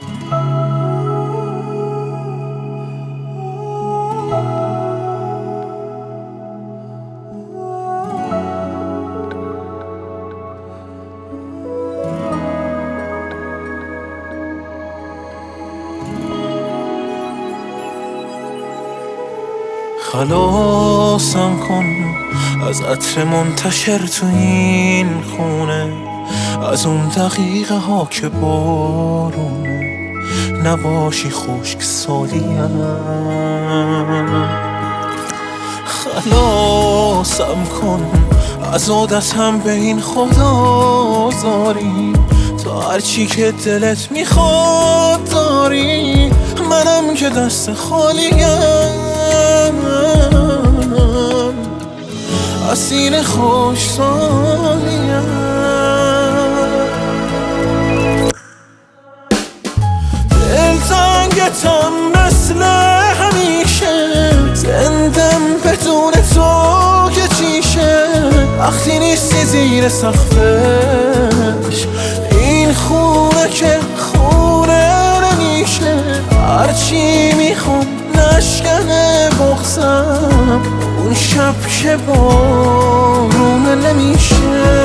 خلاصم کن از عطر منتشر تو این خونه، از اون دقیقه ها که بارونه نباشی خشک سالیم. خلاصم کن از عادتم به این خدازاری، تا هرچی که دلت میخواد داری، منم که دست خالیم. اسیر خوش سالیم. دلتنگتم مثل همیشه، زندم بدون تو که چیشه. وقتی نیستی زیر سقفش این خونه که خونه نمیشه. هرچی میخوام نشکنه بغضم، اون شب که بارونه نمیشه.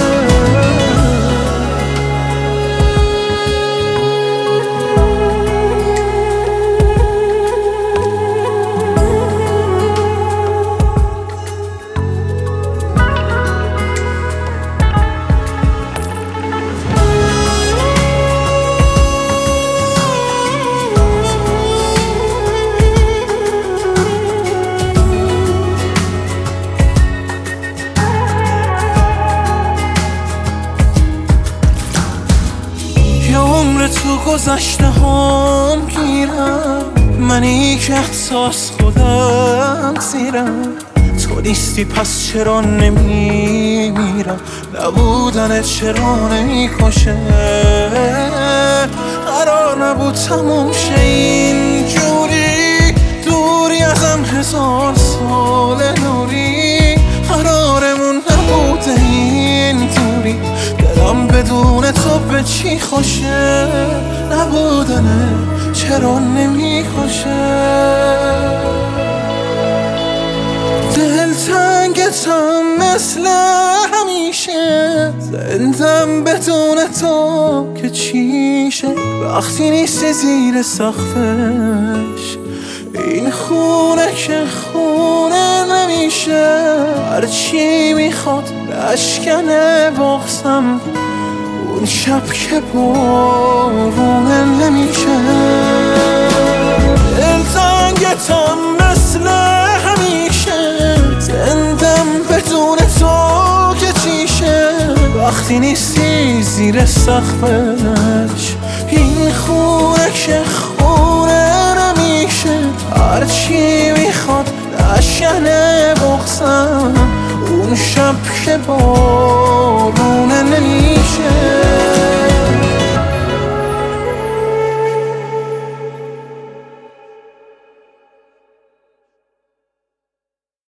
تو گذشته هام گیرم، منی که احساس خودم زیرم. تو نیستی پس چرا نمیمیرم، نبودن چرا نمیکشه. قرار نبود تموم شه اینجوری، دوری ازم 1000 سال نوری. قرارمون نبوده اینطوری، دلم بدون تو به چی خوشه. نبودنه چرا نمیخوشه. دلتنگتم مثل همیشه، زندم بدون تو که چیشه. وقتی نیستی زیر سقفش این خونه که خونه نمیشه. هرچی میخواد نشکنه بغضم، اون شب که بارونه نمیشه. دلتنگتم مثل همیشه، زندم بدون تو که چیشه. وقتی نیستی زیر سقفش این خونه که خونه نمیشه. هرچی میخواد نشکنه بغضم، اون شب که بارونه